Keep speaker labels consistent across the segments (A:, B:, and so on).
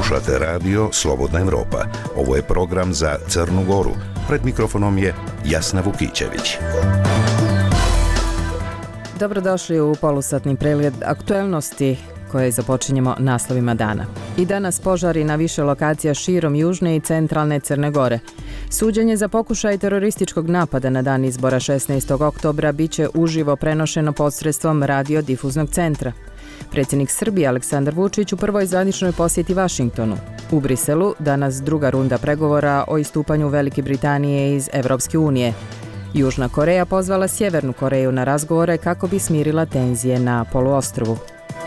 A: Slušate radio Slobodna Evropa. Ovo je program za Crnu Goru. Pred mikrofonom je Jasna Vukićević.
B: Dobrodošli u polusatni pregled aktuelnosti koje započinjemo naslovima dana. I danas požari na više lokacija širom južne i centralne Crne Gore. Suđenje za pokušaj terorističkog napada na dan izbora 16. oktobra biće uživo prenošeno posredstvom radiodifuznog centra. Predsjednik Srbije Aleksandar Vučić u prvoj zvaničnoj posjeti Vašingtonu. U Briselu danas druga runda pregovora o istupanju Velike Britanije iz Evropske unije. Južna Koreja pozvala Sjevernu Koreju na razgovore kako bi smirila tenzije na poluostrvu.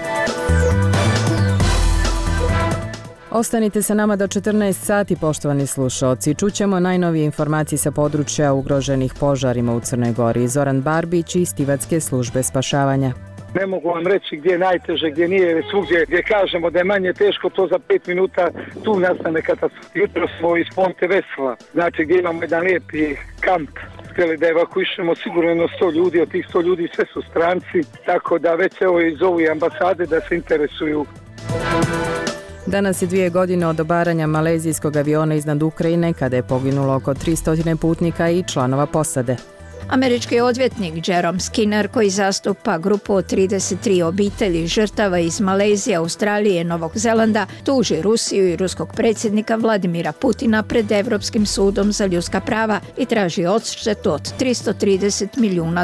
B: Ostanite sa nama do 14 sati, poštovani slušalci. Čućemo najnovije informacije sa područja ugroženih požarima u Crnoj Gori. Zoran Barbić iz Tivatske službe spašavanja.
C: Ne mogu vam reći gdje je najteže, gdje nije, svugdje gdje kažemo da je manje teško, to za 5 minuta tu nastane katastrofa. Jutro smo iz Ponte Vesla, znači gdje imamo jedan lijepi kamp. Htjeli da evakuišemo sigurno 100 ljudi, od tih 100 ljudi sve su stranci, tako da već evo iz ove ambasade da se interesuju.
B: Danas je 2 godine od obaranja malezijskog aviona iznad Ukrajine kada je poginulo oko 300 putnika i članova posade.
D: Američki odvjetnik Jerome Skinner, koji zastupa grupu od 33 obitelji žrtava iz Malezije, Australije i Novog Zelanda, tuži Rusiju i ruskog predsjednika Vladimira Putina pred Europskim sudom za ljudska prava i traži odštetu od $330 milijuna.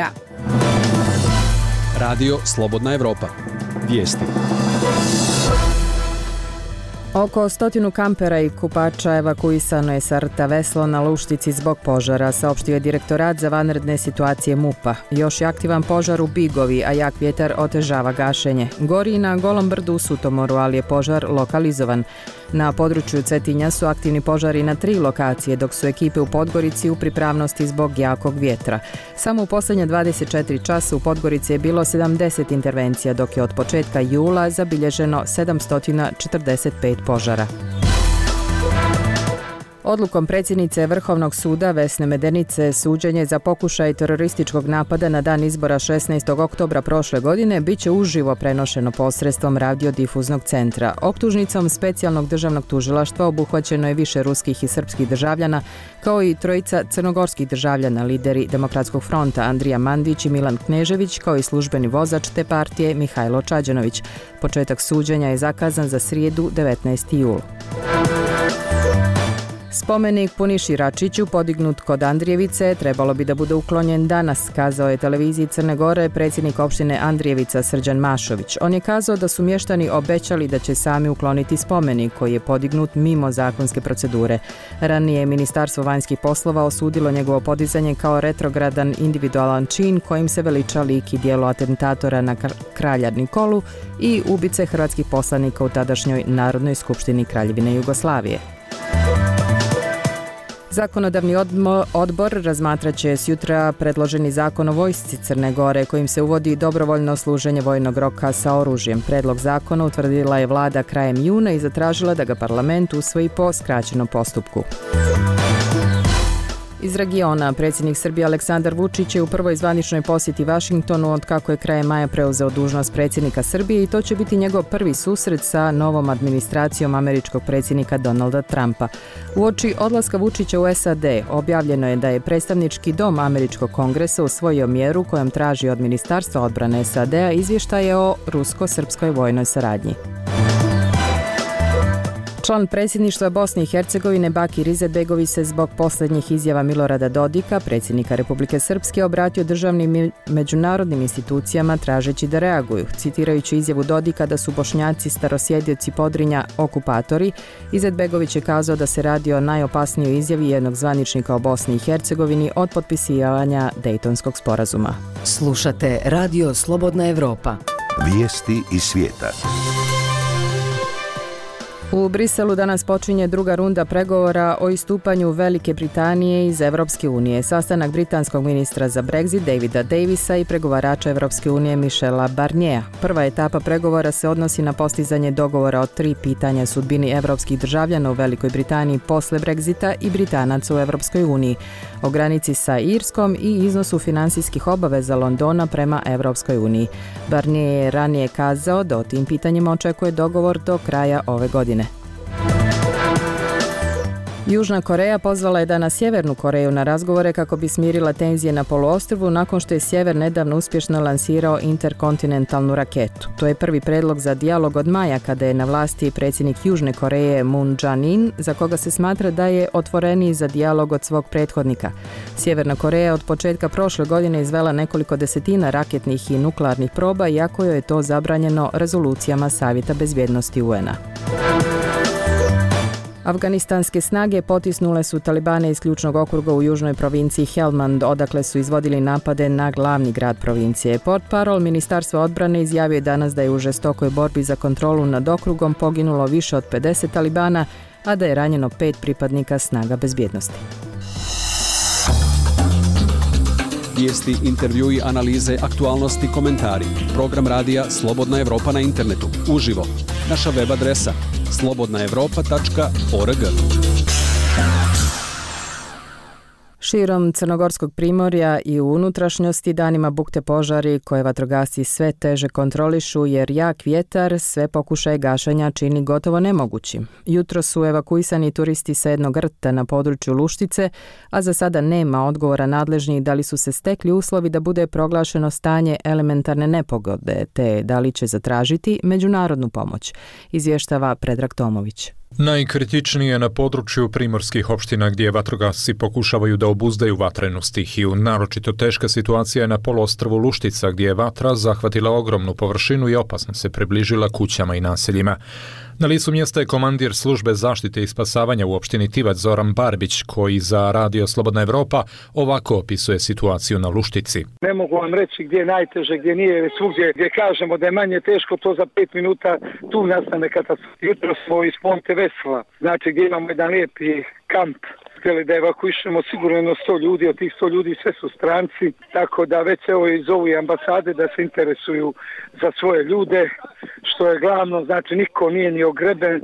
E: Radio Slobodna Evropa. Vijesti.
B: Oko 100 kampera i kupača evakuisano je sa rta Veslo na Luštici zbog požara, saopštio je Direktorat za vanredne situacije MUP-a. Još je aktivan požar u Bigovi, a jak vjetar otežava gašenje. Gori i na Golom brdu u Sutomoru, ali je požar lokalizovan. Na području Cetinja su aktivni požari na 3 lokacije, dok su ekipe u Podgorici u pripravnosti zbog jakog vjetra. Samo u posljednje 24 časa u Podgorici je bilo 70 intervencija, dok je od početka jula zabilježeno 745 požara. Odlukom predsjednice Vrhovnog suda Vesne Medenice suđenje za pokušaj terorističkog napada na dan izbora 16. oktobra prošle godine biće uživo prenošeno posredstvom radiodifuznog centra. Optužnicom specijalnog državnog tužilaštva obuhvaćeno je više ruskih i srpskih državljana, kao i 3 crnogorskih državljana, lideri Demokratskog fronta Andrija Mandić i Milan Knežević, kao i službeni vozač te partije Mihajlo Čađanović. Početak suđenja je zakazan za srijedu 19. jul. Spomenik Puniši Račiću, podignut kod Andrijevice, trebalo bi da bude uklonjen danas, kazao je televiziji Crne Gore predsjednik opštine Andrijevica Srđan Mašović. On je kazao da su mještani obećali da će sami ukloniti spomenik koji je podignut mimo zakonske procedure. Ranije je Ministarstvo vanjskih poslova osudilo njegovo podizanje kao retrogradan individualan čin kojim se veliča lik i djelo atentatora na kralja Nikolu i ubice hrvatskih poslanika u tadašnjoj Narodnoj skupštini Kraljevine Jugoslavije. Zakonodavni odbor razmatrat će sjutra predloženi zakon o vojsci Crne Gore kojim se uvodi dobrovoljno služenje vojnog roka sa oružjem. Predlog zakona utvrdila je vlada krajem juna i zatražila da ga parlament usvoji po skraćenom postupku. Iz regiona, predsjednik Srbije Aleksandar Vučić je u prvoj zvaničnoj posjeti Vašingtonu od kako je krajem maja preuzeo dužnost predsjednika Srbije i to će biti njegov prvi susret sa novom administracijom američkog predsjednika Donalda Trumpa. Uoči odlaska Vučića u SAD objavljeno je da je predstavnički dom američkog kongresa usvojio mjeru kojom traži od Ministarstva odbrane SAD-a izvještaje o rusko-srpskoj vojnoj saradnji. Član predsjedništva Bosne i Hercegovine Bakir Izetbegović se zbog posljednjih izjava Milorada Dodika, predsjednika Republike Srpske, obratio državnim međunarodnim institucijama tražeći da reaguju. Citirajući izjavu Dodika da su Bošnjaci starosjedioci Podrinja okupatori, Izetbegović je kazao da se radi o najopasnijoj izjavi jednog zvaničnika o Bosni i Hercegovini od potpisivanja Dejtonskog sporazuma.
F: Slušate Radio Slobodna Evropa.
A: Vijesti iz svijeta.
B: U Briselu danas počinje druga runda pregovora o istupanju Velike Britanije iz Evropske unije. Sastanak britanskog ministra za Brexit Davida Davisa i pregovarača Evropske unije Michela Barniera. Prva etapa pregovora se odnosi na postizanje dogovora o 3 pitanja sudbini evropskih državljana u Velikoj Britaniji posle Brexita i Britanaca u Evropskoj uniji, o granici sa Irskom i iznosu finansijskih obaveza Londona prema Evropskoj uniji. Barnier je ranije kazao da o tim pitanjima očekuje dogovor do kraja ove godine. Južna Koreja pozvala je danas Sjevernu Koreju na razgovore kako bi smirila tenzije na poluostrvu nakon što je Sjever nedavno uspješno lansirao interkontinentalnu raketu. To je prvi predlog za dijalog od maja kada je na vlasti predsjednik Južne Koreje Moon Jae-in, za koga se smatra da je otvoreniji za dijalog od svog prethodnika. Sjeverna Koreja od početka prošle godine izvela nekoliko desetina raketnih i nuklearnih proba, iako joj je to zabranjeno rezolucijama Savjeta bezbjednosti UN-a. Afganistanske snage potisnule su Talibane iz ključnog okruga u južnoj provinciji Helmand, odakle su izvodili napade na glavni grad provincije. Portparol Ministarstva odbrane izjavio je danas da je u žestokoj borbi za kontrolu nad okrugom poginulo više od 50 Talibana, a da je ranjeno 5 pripadnika snaga bezbjednosti.
E: Vijesti, intervjui, analize, aktualnosti, komentari. Program radija Slobodna Evropa na internetu. Uživo. Naša web adresa slobodnaevropa.org.
B: Širom Crnogorskog primorja i u unutrašnjosti danima bukte požari koje vatrogasci sve teže kontrolišu jer jak vjetar sve pokušaje gašenja čini gotovo nemogućim. Jutro su evakuisani turisti sa jednog rta na području Luštice, a za sada nema odgovora nadležnih da li su se stekli uslovi da bude proglašeno stanje elementarne nepogode, te da li će zatražiti međunarodnu pomoć, izvještava Predrag Tomović.
G: Najkritičnije je na području primorskih opština gdje vatrogasci pokušavaju da obuzdaju vatrenu stihiju. Naročito teška situacija je na poluostrvu Luštica gdje je vatra zahvatila ogromnu površinu i opasno se približila kućama i naseljima. Na licu mjesta je komandir službe zaštite i spasavanja u opštini Tivac Zoran Barbić, koji za Radio Slobodna Evropa ovako opisuje situaciju na Luštici.
C: Ne mogu vam reći gdje je najteže, gdje nije, svugdje gdje kažemo da je manje teško, to za 5 minuta tu nastane katastrofa. Jutro smo iz Ponte Vesla, znači gdje imamo jedan lijepi kamp. Htjeli da evakuišemo sigurno 100 ljudi, od tih 100 ljudi sve su stranci, tako da već evo iz ove ambasade da se interesuju za svoje ljude, što je glavno, znači niko nije ni ogreben,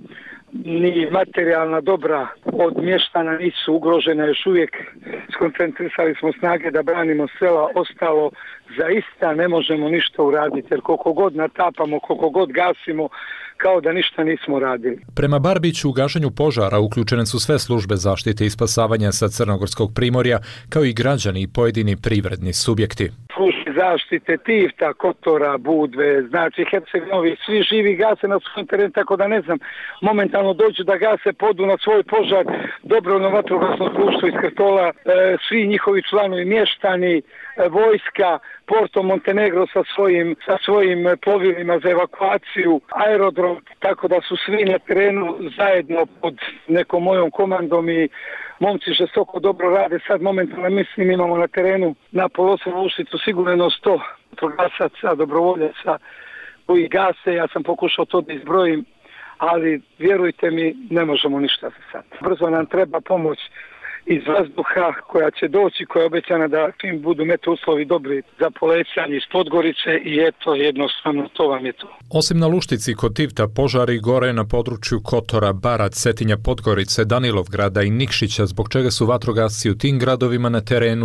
C: ni materijalna dobra od mještana nisu ugrožena još uvijek. Skoncentrisali smo snage da branimo sela, ostalo zaista ne možemo ništa uraditi, jer koliko god natapamo, koliko god gasimo, kao da ništa nismo radili.
G: Prema Barbiću u gašenju požara uključene su sve službe zaštite i spasavanja sa Crnogorskog primorja, kao i građani i pojedini privredni subjekti.
C: Službe zaštite Tivta, Kotora, Budve, znači Herceg-Novi, svi živi gase na svoj teren, tako da ne znam, momentalno dođu da gase, podu na svoj požar, dobrovoljno vatrogasno društvo iz Krtola, svi njihovi članovi, mještani, vojska, Porto Montenegro sa svojim plovilima za evakuaciju, aerodrom, tako da su svi na terenu zajedno pod nekom mojom komandom i momci žestoko dobro rade. Sad momentalno mislim imamo na terenu na poluostrvu Lušticu sigurno 100 vatrogasaca, dobrovoljaca koji gase. Ja sam pokušao to da izbrojim, ali vjerujte mi, ne možemo ništa za sad. Brzo nam treba pomoć iz vazduha koja će doći, koja je obećana da im budu uslovi dobri za polećanje iz Podgorice i eto, jednostavno to vam je to.
G: Osim na Luštici kod Tivta, požari gore na području Kotora, Barac, Cetinja, Podgorice, Danilovgrada i Nikšića, zbog čega su vatrogasci u tim gradovima na terenu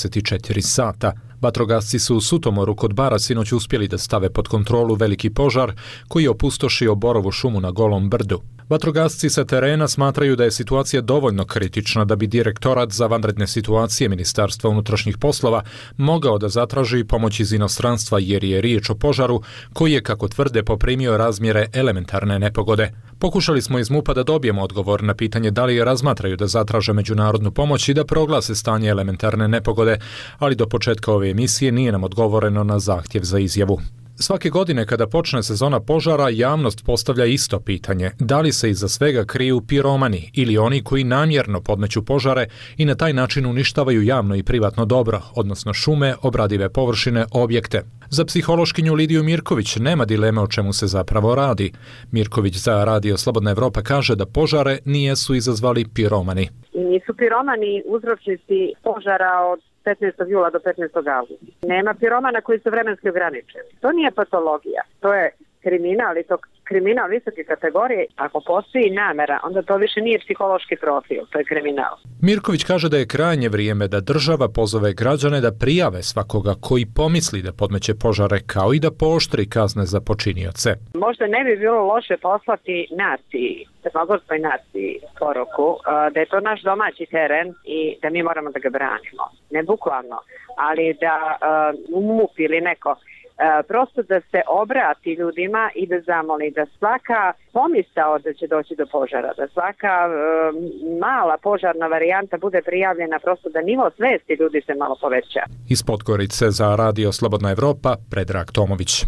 G: 24 sata. Vatrogasci su u Sutomoru kod Bara sinoć uspjeli da stave pod kontrolu veliki požar koji je opustošio Borovu šumu na Golom brdu. Vatrogasci sa terena smatraju da je situacija dovoljno kritična da bi Direktorat za vanredne situacije Ministarstva unutrašnjih poslova mogao da zatraži pomoć iz inostranstva jer je riječ o požaru koji je, kako tvrde, poprimio razmjere elementarne nepogode. Pokušali smo iz MUP-a da dobijemo odgovor na pitanje da li je razmatraju da zatraže međunarodnu pomoć i da proglase stanje elementarne nepogode, ali do početka ove emisije nije nam odgovoreno na zahtjev za izjavu. Svake godine kada počne sezona požara, javnost postavlja isto pitanje. Da li se iza svega kriju piromani ili oni koji namjerno podmeću požare i na taj način uništavaju javno i privatno dobro, odnosno šume, obradive površine, objekte. Za psihološkinju Lidiju Mirković nema dileme o čemu se zapravo radi. Mirković za Radio Slobodna Evropa kaže da požare nisu izazvali piromani.
H: Nisu piromani uzročnici požara od 15. jula do 15. augusta. Nema piromana koji su vremenski ograničeni. To nije patologija, to je kriminal i to kriminal visoke kategorije, ako postoji namera, onda to više nije psihološki profil, to je kriminal.
G: Mirković kaže da je krajnje vrijeme da država pozove građane da prijave svakoga koji pomisli da podmeće požare, kao i da pooštri kazne za počinioce.
H: Možda ne bi bilo loše poslati naciji, crnogorskoj naciji poruku, da je to naš domaći teren i da mi moramo da ga branimo. Ne bukvalno, ali da MUP ili neko prosto da se obrati ljudima i da zamoli da svaka pomisao da će doći do požara, da svaka mala požarna varijanta bude prijavljena, prosto da nivo svesti ljudi se malo poveća.
G: Iz Podgorice za Radio Slobodna Evropa, Predrag Tomović.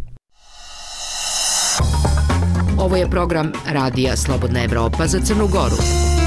F: Ovo je program Radija Slobodna Evropa za Crnu Goru.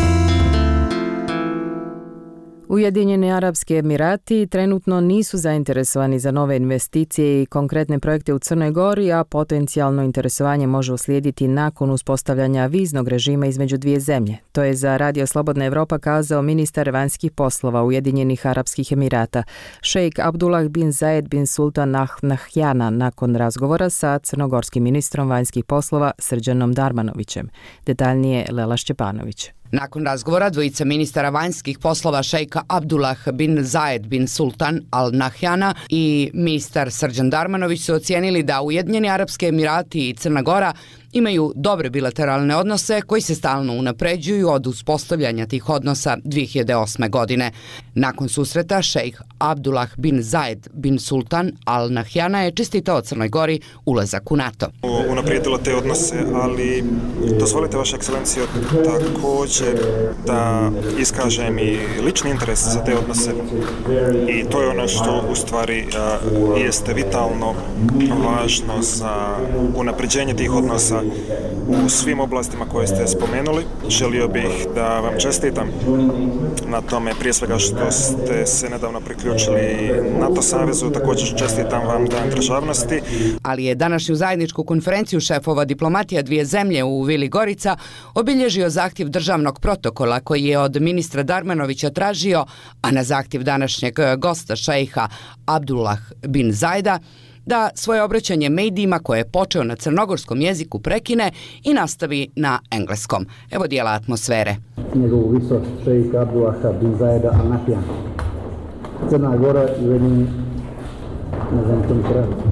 B: Ujedinjeni Arapski Emirati trenutno nisu zainteresovani za nove investicije i konkretne projekte u Crnoj Gori, a potencijalno interesovanje može uslijediti nakon uspostavljanja viznog režima između dvije zemlje. To je za Radio Slobodna Evropa kazao ministar vanjskih poslova Ujedinjenih Arapskih Emirata, šejk Abdullah bin Zayed bin Sultan Al Nahyana, nakon razgovora sa crnogorskim ministrom vanjskih poslova Srđanom Darmanovićem. Detaljnije Lela Šćepanović.
I: Nakon razgovora dvojica ministara vanjskih poslova šejka Abdullah bin Zayed bin Sultan Al Nahyana i ministar Srđan Darmanović su ocijenili da Ujedinjeni Arapski Emirati i Crna Gora imaju dobre bilateralne odnose koji se stalno unapređuju od uspostavljanja tih odnosa 2008. godine. Nakon susreta šejk Abdullah bin Zayed bin Sultan Al Nahyana je čestitao Crnoj Gori ulazak u NATO.
J: Unaprijedilo te odnose, ali dozvolite vaša ekscelencijo također da iskažem i lični interes za te odnose i to je ono što u stvari jeste vitalno važno za unapređenje tih odnosa u svim oblastima koje ste spomenuli. Želio bih da vam čestitam na tome, prije svega što ste se nedavno priključili NATO savezu, također čestitam vam Dan državnosti.
I: Ali je današnju zajedničku konferenciju šefova diplomatija dvije zemlje u Vili Gorica obilježio zahtjev državnog protokola koji je od ministra Darmanovića tražio, a na zahtjev današnjeg gosta šejha Abdullah bin Zajda, da svoje obraćanje medijima koje je počeo na crnogorskom jeziku prekine i nastavi na engleskom. Evo dijela atmosfere.
K: Njegovu visost šejka Abdullaha bin Zajeda Al Nahyana. Crna Gora i Ujedinjeni... Ne znam što mi se radi.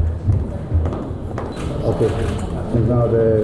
K: Ok, sam znao da je...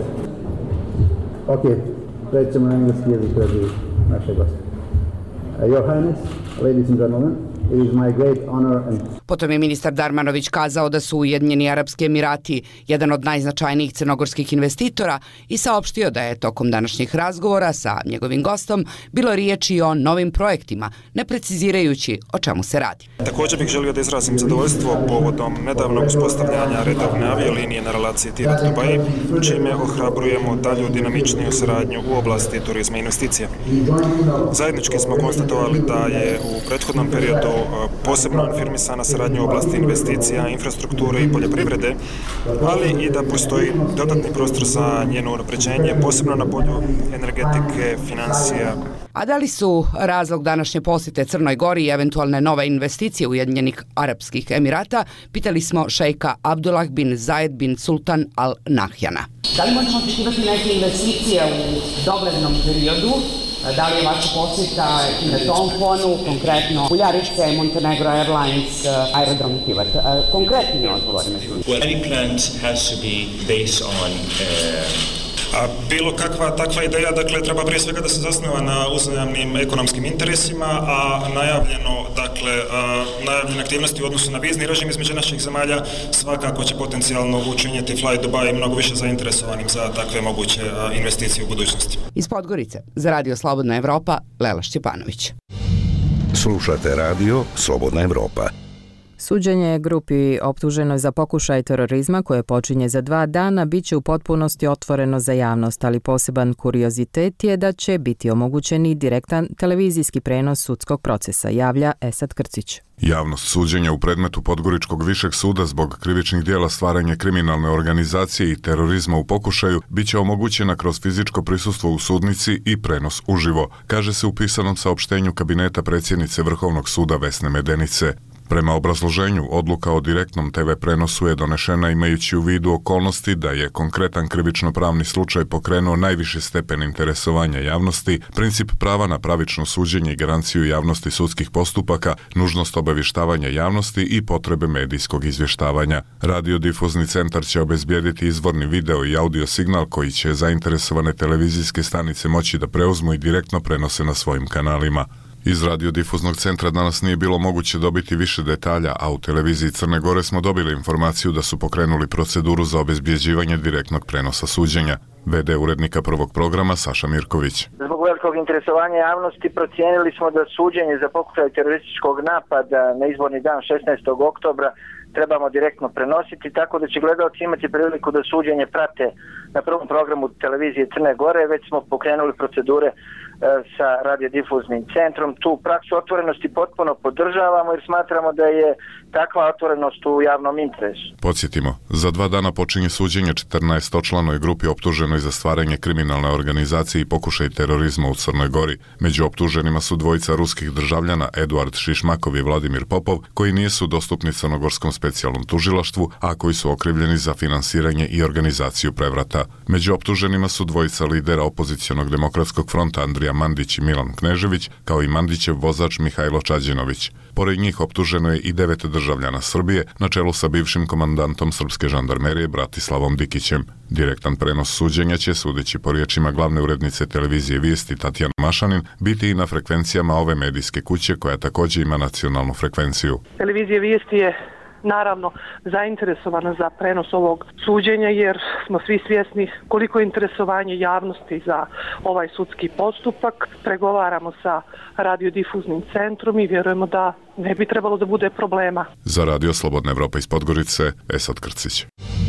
K: Ok, prećemo na engleski jezik radi naše goste. Your Highness, ladies and gentlemen, it is my great honor and...
I: Potom je ministar Darmanović kazao da su Ujedinjeni Arapski Emirati jedan od najznačajnijih crnogorskih investitora i saopštio da je tokom današnjih razgovora sa njegovim gostom bilo riječi o novim projektima, ne precizirajući o čemu se radi.
J: Također bih želio da izrazim zadovoljstvo povodom nedavnog uspostavljanja redovne aviolinije na relaciji Tirat-Dubai, čime ohrabrujemo dalju dinamičniju saradnju u oblasti turizma i investicija. Zajednički smo konstatovali da je u prethodnom periodu posebno afirmisana saradnja u oblasti investicija, infrastrukture i poljoprivrede, ali i da postoji dodatni prostor za njeno unapređenje, posebno na polju energetike, financija.
I: A da li su razlog današnje posjete Crnoj Gori i eventualne nove investicije Ujedinjenih Arapskih Emirata, pitali smo šejka Abdullah bin Zayed bin Sultan Al Nahyana. Da li možemo očekivati neke investicije u doglednom periodu? Da li je vaša posjeta i na tom fonu, konkretno Uljarice, Montenegro Airlines, aerodrom Tivat? Konkretni odgovor.
L: Well, any plant has to be based on
J: A bilo kakva takva ideja, dakle, treba prije svega da se zasniva na uzajamnim ekonomskim interesima, a najavljene aktivnosti u odnosu na vizni režim između naših zemalja svakako će potencijalno učiniti Fly Dubai mnogo više zainteresovanim za takve moguće investicije u budućnosti.
I: Iz Podgorice, za Radio Slobodna Evropa, Lela Šćepanović.
A: Slušate Radio Slobodna Evropa.
B: Suđenje grupi optuženoj za pokušaj terorizma koje počinje za 2 dana bit će u potpunosti otvoreno za javnost, ali poseban kuriozitet je da će biti omogućen i direktan televizijski prenos sudskog procesa, javlja Esad Krcić.
M: Javnost suđenja u predmetu Podgoričkog višeg suda zbog krivičnih dijela stvaranja kriminalne organizacije i terorizma u pokušaju biće omogućena kroz fizičko prisustvo u sudnici i prenos uživo, kaže se u pisanom saopštenju kabineta predsjednice Vrhovnog suda Vesne Medenice. Prema obrazloženju, odluka o direktnom TV prenosu je donešena imajući u vidu okolnosti da je konkretan krivično-pravni slučaj pokrenuo najviši stepen interesovanja javnosti, princip prava na pravično suđenje i garanciju javnosti sudskih postupaka, nužnost obavještavanja javnosti i potrebe medijskog izvještavanja. Radiodifuzni centar će obezbijediti izvorni video i audio signal koji će zainteresovane televizijske stanice moći da preuzmu i direktno prenose na svojim kanalima. Iz radiodifuznog centra danas nije bilo moguće dobiti više detalja, a u televiziji Crne Gore smo dobili informaciju da su pokrenuli proceduru za obezbjeđivanje direktnog prenosa suđenja. VD urednika prvog programa Saša Mirković.
N: Zbog velikog interesovanja javnosti procijenili smo da suđenje za pokušaj terorističkog napada na izborni dan 16. oktobra trebamo direktno prenositi, tako da će gledalci imati priliku da suđenje prate na prvom programu televizije Crne Gore. Već smo pokrenuli procedure sa radiodifuznim centrom. Tu praksu otvorenosti potpuno podržavamo jer smatramo da je takva otvorenost u javnom interesu.
M: Podsjetimo, za 2 dana počinje suđenje 14-članoj grupi optuženoj za stvaranje kriminalne organizacije i pokušaj terorizma u Crnoj Gori. Među optuženima su dvojica ruskih državljana Eduard Šišmakov i Vladimir Popov, koji nisu dostupni Crnogorskom specijalnom tužilaštvu, a koji su okrivljeni za finansiranje i organizaciju prevrata. Među optuženima su dvojica lidera opozicionog demokratskog fronta Andrija Mandić i Milan Knežević, kao i Mandićev vozač Mihajlo Čađinović. Pored njih optuženo je i 9 državljana Srbije, na čelu sa bivšim komandantom srpske žandarmerije Bratislavom Dikićem. Direktan prenos suđenja će, sudeći po riječima glavne urednice televizije Vijesti Tatjana Mašanin, biti i na frekvencijama ove medijske kuće, koja također ima nacionalnu frekvenciju.
O: Televizija Vijesti je naravno zainteresovana za prenos ovog suđenja jer smo svi svjesni koliko je interesovanje javnosti za ovaj sudski postupak. Pregovaramo sa radiodifuznim centrom i vjerujemo da ne bi trebalo da bude problema.
M: Za Radio Slobodna Evropa iz Podgorice, Esad Krcić.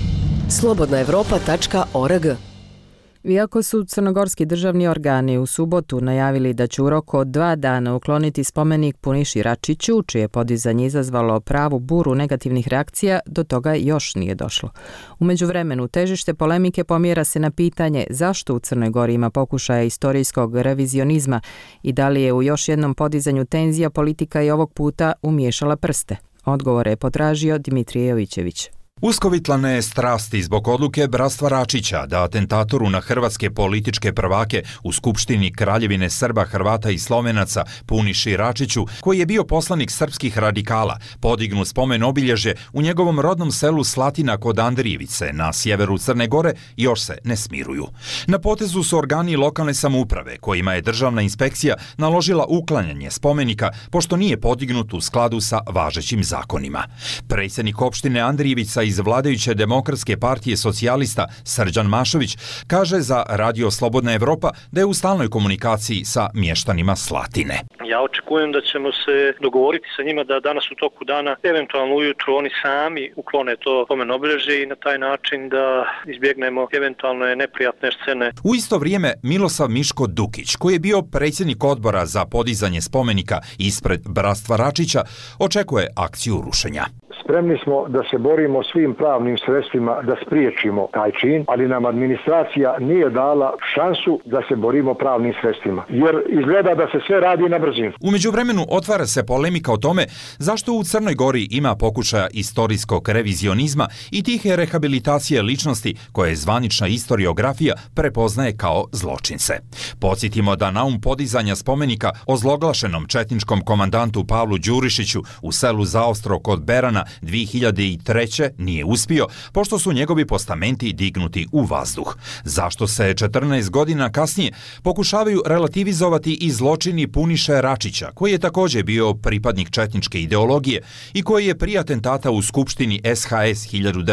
P: slobodnaevropa.org.
B: Iako su crnogorski državni organi u subotu najavili da će u roku od 2 dana ukloniti spomenik Puniši Račiću, čije podizanje izazvalo pravu buru negativnih reakcija, do toga još nije došlo. U međuvremenu, težište polemike pomjera se na pitanje zašto u Crnoj Gori ima pokušaja istorijskog revizionizma i da li je u još jednom podizanju tenzija politika i ovog puta umiješala prste. Odgovore je potražio Dimitrije Jovićević.
Q: Uskovitlane strasti zbog odluke Bratstva Račića da atentatoru na hrvatske političke prvake u Skupštini Kraljevine Srba, Hrvata i Slovenaca Puniši Račiću, koji je bio poslanik srpskih radikala, podignu spomen obilježje u njegovom rodnom selu Slatina kod Andrijevice na sjeveru Crne Gore, još se ne smiruju. Na potezu su organi lokalne samouprave, kojima je državna inspekcija naložila uklanjanje spomenika, pošto nije podignut u skladu sa važećim zakonima. Predsjednik opštine Andrijevica iz vladajuće Demokratske partije socijalista Srđan Mašović kaže za Radio Slobodna Evropa da je u stalnoj komunikaciji sa mještanima Slatine.
R: Ja očekujem da ćemo se dogovoriti sa njima da danas u toku dana, eventualno ujutru, oni sami uklone to spomen obilježje i na taj način da izbjegnemo eventualne neprijatne scene.
Q: U isto vrijeme Milosav Miško Dukić, koji je bio predsjednik odbora za podizanje spomenika ispred Bratstva Račića, očekuje akciju rušenja.
S: Spremni smo da se borimo svim pravnim sredstvima da spriječimo taj čin, ali nam administracija nije dala šansu da se borimo pravnim sredstvima, jer izgleda da se sve radi na brzinu.
Q: U međuvremenu otvara se polemika o tome zašto u Crnoj Gori ima pokušaja istorijskog revizionizma i tihe rehabilitacije ličnosti koje zvanična historiografija prepoznaje kao zločince. Podsjetimo da naum podizanja spomenika ozloglašenom četničkom komandantu Pavlu Đurišiću u selu Zaostro kod Berana 2003. nije uspio, pošto su njegovi postamenti dignuti u vazduh. Zašto se 14 godina kasnije pokušavaju relativizovati i zločini Puniše Račića, koji je također bio pripadnik četničke ideologije i koji je prije atentata u Skupštini SHS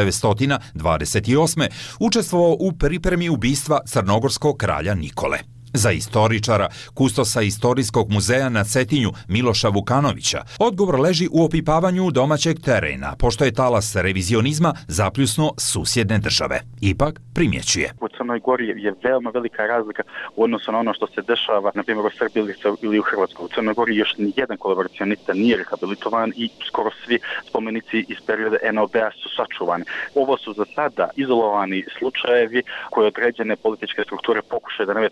Q: 1928. učestvovao u pripremi ubistva crnogorskog kralja Nikole. Za istoričara, kustosa Istorijskog muzeja na Cetinju Miloša Vukanovića, odgovor leži u opipavanju domaćeg terena, pošto je talas revizionizma zapljusnuo susjedne države. Ipak primjećuje.
T: U Crnoj Gori je veoma velika razlika u odnosu na ono što se dešava, na primjer, u Srbiji ili u Hrvatskoj. U Crnoj Gori još nijedan kolaboracionista nije rehabilitovan i skoro svi spomenici iz perioda NOB-a su sačuvani. Ovo su za sada izolovani slučajevi koje određene političke strukture pokušaju da nametnu svoju ideologiju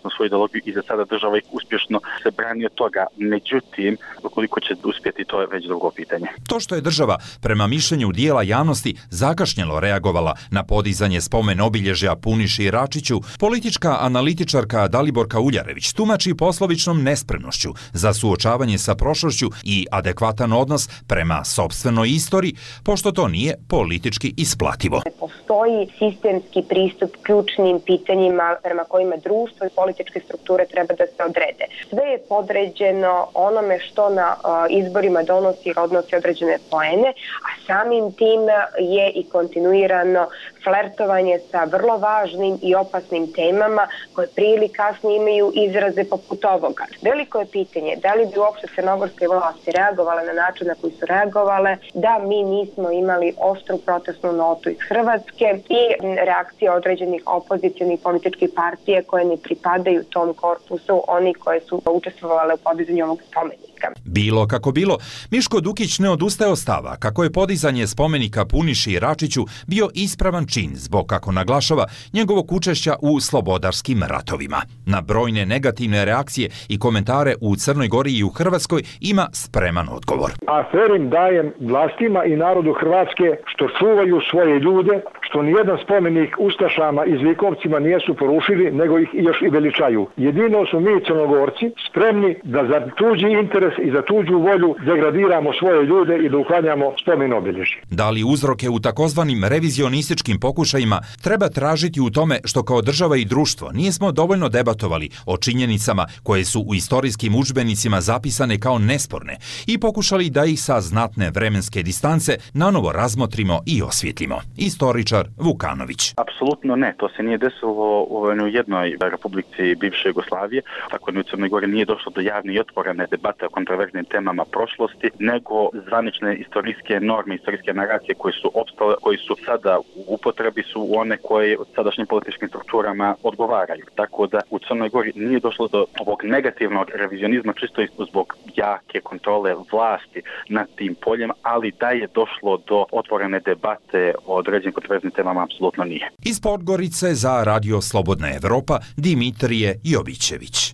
T: dobiju i za sada država ih uspješno se brani od toga. Međutim, koliko će uspjeti, to je već drugo pitanje.
Q: To što je država, prema mišljenju dijela javnosti, zakašnjelo reagovala na podizanje spomen obilježja Puniši Račiću, politička analitičarka Daliborka Uljarević tumači poslovičnom nespremnošću za suočavanje sa prošlošću i adekvatan odnos prema sopstvenoj istoriji, pošto to nije politički isplativo.
P: Postoji sistemski pristup ključnim pitanjima prema kojima društvo i političke strukture treba da se odrede. Sve je podređeno onome što na izborima donosi određene poene, a samim tim je i kontinuirano flertovanje sa vrlo važnim i opasnim temama koje prije ili kasnije imaju izraze poput ovoga. Veliko je pitanje da li bi uopšte crnogorske vlasti reagovale na način na koji su reagovale, da mi nismo imali oštru protestnu notu iz Hrvatske i reakcije određenih opozicionih političkih partije koje ne pripadaju tom korpusu, oni koje su učestvovale u podizanju ovog spomenika.
Q: Bilo kako bilo, Miško Dukić ne odustaje od stava kako je podizanje spomenika Puniši Račiću bio ispravan čin zbog, kako naglašava, njegovog učešća u slobodarskim ratovima. Na brojne negativne reakcije i komentare u Crnoj Gori i u Hrvatskoj ima spreman odgovor.
S: Aferim dajem vlastima i narodu Hrvatske što čuvaju svoje ljude, što nijedan spomenik ustašama i zlikovcima nijesu porušili, nego ih još i veličaju. Jedino su mi Crnogorci spremni da za tuđi interes i za tuđu volju degradiramo svoje ljude i da uklanjamo spomen obilježja.
Q: Da li uzroke u takozvanim revizionističkim pokušajima treba tražiti u tome što kao država i društvo nismo dovoljno debatovali o činjenicama koje su u istorijskim udžbenicima zapisane kao nesporne i pokušali da ih sa znatne vremenske distance nanovo razmotrimo i osvjetlimo. Istoričar Vukanović.
T: Apsolutno ne, to se nije desilo u jednoj republici bivše Jugoslavije, tako da u Crnoj Gori nije došlo do javne i otvorene debate o kontroverznim temama prošlosti, nego zvanične istorijske norme, istorijske naracije koje su opstale, koji su sada u upotrebi su one koje od sadašnjim političkim strukturama odgovaraju. Tako da u Crnoj Gori nije došlo do ovog negativnog revizionizma čisto zbog jake kontrole vlasti nad tim poljem, ali da je došlo do otvorene debate o određenim kontroverznim temama apsolutno nije.
Q: Iz Podgorice za Radio Slobodna Evropa Dimitrije Jovićević.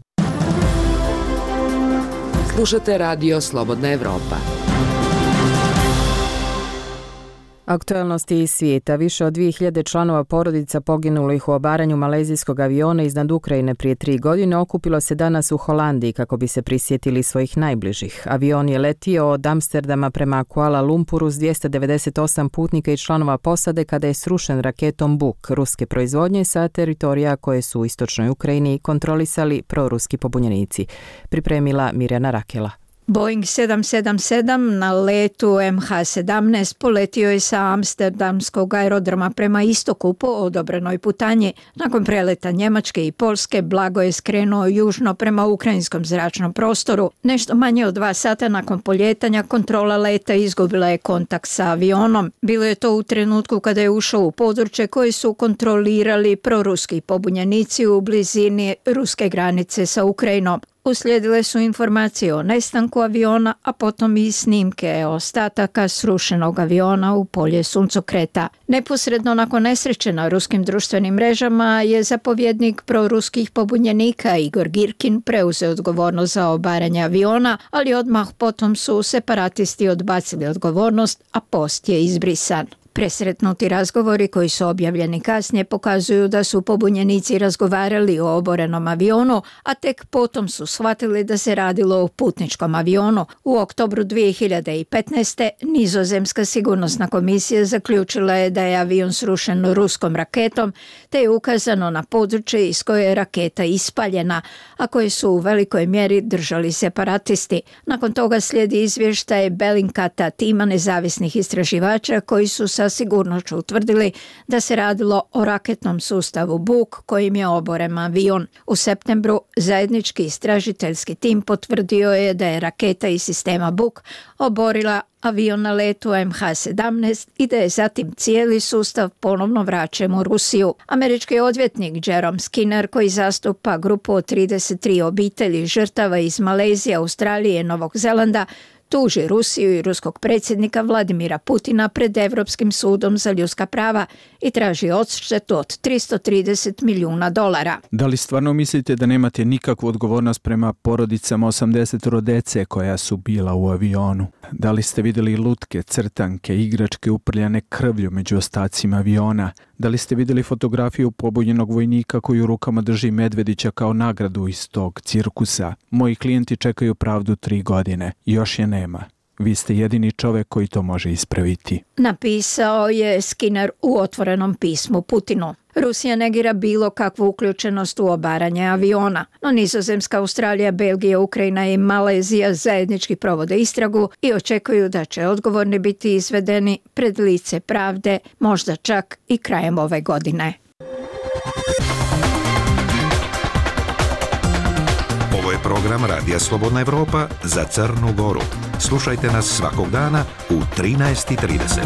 F: Slušate Radio Slobodna Evropa.
B: Aktuelnosti iz svijeta. Više od 2000 članova porodica poginulih u obaranju malezijskog aviona iznad Ukrajine prije 3 godine okupilo se danas u Holandiji kako bi se prisjetili svojih najbližih. Avion je letio od Amsterdama prema Kuala Lumpuru s 298 putnika i članova posade kada je srušen raketom Buk ruske proizvodnje sa teritorija koje su u istočnoj Ukrajini kontrolisali proruski pobunjenici. Pripremila Mirjana Rakela.
D: Boeing 777 na letu MH17 poletio je sa amsterdamskog aerodroma prema istoku po odobrenoj putanji. Nakon preleta Njemačke i Poljske blago je skrenuo južno prema ukrajinskom zračnom prostoru. Nešto manje od 2 sata nakon poljetanja kontrola leta izgubila je kontakt sa avionom. Bilo je to u trenutku kada je ušao u područje koje su kontrolirali proruski pobunjenici u blizini ruske granice sa Ukrajinom. Uslijedile su informacije o nestanku aviona, a potom i snimke ostataka srušenog aviona u polje suncokreta. Neposredno nakon nesreće na ruskim društvenim mrežama je zapovjednik proruskih pobunjenika Igor Girkin preuzeo odgovornost za obaranje aviona, ali odmah potom su separatisti odbacili odgovornost, a post je izbrisan. Presretnuti razgovori koji su objavljeni kasnije pokazuju da su pobunjenici razgovarali o oborenom avionu, a tek potom su shvatili da se radilo o putničkom avionu. U oktobru 2015. Nizozemska sigurnosna komisija zaključila je da je avion srušen ruskom raketom, te je ukazano na područje iz koje je raketa ispaljena, a koje su u velikoj mjeri držali separatisti. Nakon toga slijedi izvještaj Bellingcata, tima nezavisnih istraživača koji su sa sigurnošću utvrdili da se radilo o raketnom sustavu Buk kojim je oboren avion. U septembru zajednički istražiteljski tim potvrdio je da je raketa iz sistema Buk oborila avion na letu MH17 i da je zatim cijeli sustav ponovno vraćen u Rusiju. Američki odvjetnik Jerome Skinner, koji zastupa grupu od 33 obitelji žrtava iz Malezije, Australije i Novog Zelanda, tuži Rusiju i ruskog predsjednika Vladimira Putina pred Evropskim sudom za ljudska prava i traži odštetu od $330 milijuna.
U: Da li stvarno mislite da nemate nikakvu odgovornost prema porodicama 80 dece koja su bila u avionu? Da li ste vidjeli lutke, crtanke, igračke uprljane krvlju među ostacima aviona? Da li ste vidjeli fotografiju pobunjenog vojnika koji u rukama drži medvedića kao nagradu iz tog cirkusa? Moji klijenti čekaju pravdu 3 godine. Još je nema. Vi ste jedini čovjek koji to može ispraviti.
D: Napisao je Skinner u otvorenom pismu Putinu. Rusija negira bilo kakvu uključenost u obaranje aviona, no Nizozemska, Australija, Belgija, Ukrajina i Malezija zajednički provode istragu i očekuju da će odgovorni biti izvedeni pred lice pravde, možda čak i krajem ove godine.
A: Ovo je program Radija Slobodna Evropa za Crnu Goru. Slušajte nas svakog dana u 13:30.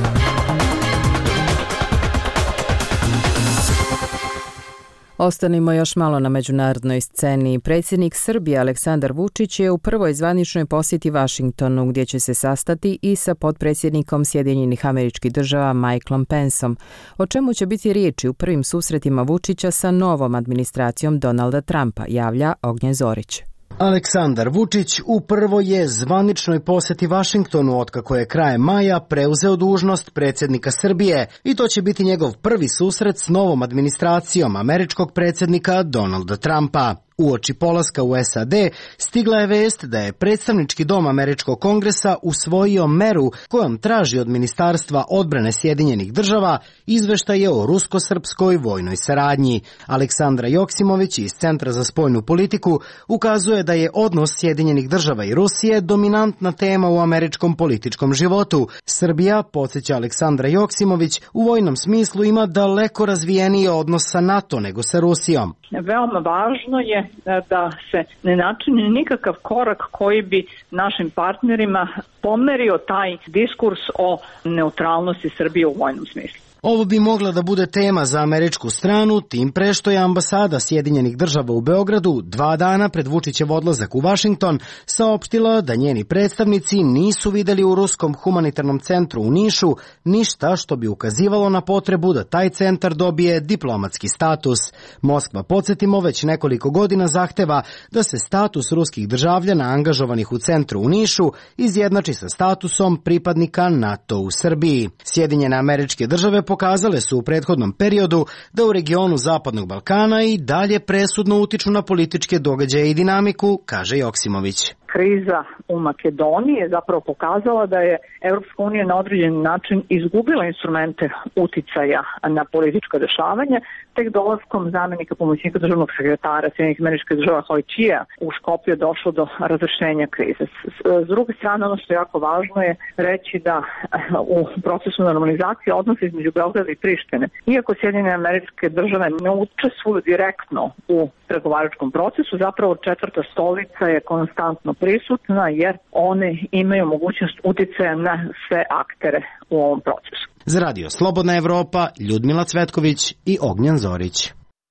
B: Ostanimo još malo na međunarodnoj sceni. Predsjednik Srbije Aleksandar Vučić je u prvoj zvaničnoj posjeti Vašingtonu, gdje će se sastati i sa potpredsjednikom Sjedinjenih Američkih Država Michaelom Penceom. O čemu će biti riječi u prvim susretima Vučića sa novom administracijom Donalda Trumpa, javlja Ognjen Zorić.
V: Aleksandar Vučić u prvoj je zvaničnoj posjeti Vašingtonu otkako je krajem maja preuzeo dužnost predsjednika Srbije i to će biti njegov prvi susret s novom administracijom američkog predsjednika Donalda Trumpa. Uoči polaska u SAD stigla je vest da je predstavnički dom Američkog kongresa usvojio meru kojom traži od Ministarstva odbrane Sjedinjenih Država izveštaje o rusko-srpskoj vojnoj saradnji. Aleksandra Joksimović iz Centra za spoljnu politiku ukazuje da je odnos Sjedinjenih Država i Rusije dominantna tema u američkom političkom životu. Srbija, podsjeća Aleksandra Joksimović, u vojnom smislu ima daleko razvijeniji odnos sa NATO nego sa Rusijom.
W: Veoma važno je da se ne načini nikakav korak koji bi našim partnerima pomerio taj diskurs o neutralnosti Srbije u vojnom smislu.
V: Ovo bi mogla da bude tema za američku stranu, tim pre što je ambasada Sjedinjenih Država u Beogradu 2 dana pred Vučićev odlazak u Vašington saopštila da njeni predstavnici nisu videli u Ruskom humanitarnom centru u Nišu ništa što bi ukazivalo na potrebu da taj centar dobije diplomatski status. Moskva, podsjetimo, već nekoliko godina zahteva da se status ruskih državljana angažovanih u centru u Nišu izjednači sa statusom pripadnika NATO u Srbiji. Sjedinjene Američke Države pokazale su u prethodnom periodu da u regionu Zapadnog Balkana i dalje presudno utiču na političke događaje i dinamiku, kaže Joksimović.
W: Kriza u Makedoniji je zapravo pokazala da je Europska unija na određen način izgubila instrumente uticaja na političko dešavanje, tek dolaskom zamjenika pomoćnika državnog sekretara Sjedinjenih Američkih Država Hojčija u Škopju je došlo do razrešenja krize. S druge strane, ono što je jako važno je reći da u procesu normalizacije odnosa između Beograda i Prištine, iako Sjedinjene Američke Države ne učestvuju direktno u pregovaračkom procesu, zapravo četvrta stolica je konstantno prisutna jer one imaju mogućnost uticaja na sve aktere u ovom procesu.
V: Za Radio Slobodna Evropa, Ljudmila Cvetković i Ognjen Zorić.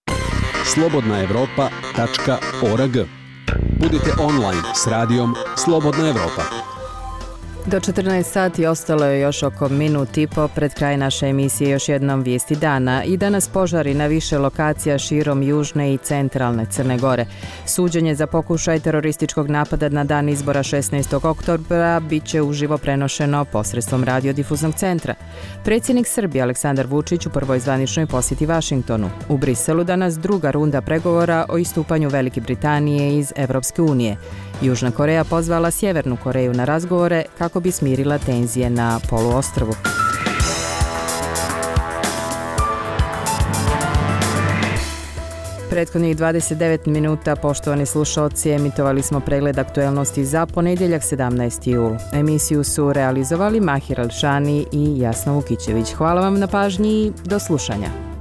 E: slobodnaevropa.org. Budite online s radijom Slobodna Evropa.
B: Do 14 sati ostalo je još oko minut i po pred kraj naše emisije još jednom vijesti dana. I danas požari na više lokacija širom južne i centralne Crne Gore. Suđenje za pokušaj terorističkog napada na dan izbora 16. oktobra bit će uživo prenošeno posredstvom radiodifuznog centra. Predsjednik Srbije Aleksandar Vučić u prvoj zvaničnoj posjeti Vašingtonu. U Briselu danas druga runda pregovora o istupanju Velike Britanije iz Evropske unije. Južna Koreja pozvala Sjevernu Koreju na razgovore kako bi smirila tenzije na poluostrvu. Prethodnih 29 minuta, poštovani slušalci, emitovali smo pregled aktuelnosti za ponedjeljak 17. jul. Emisiju su realizovali Mahir Alšani i Jasna Vukićević. Hvala vam na pažnji i do slušanja.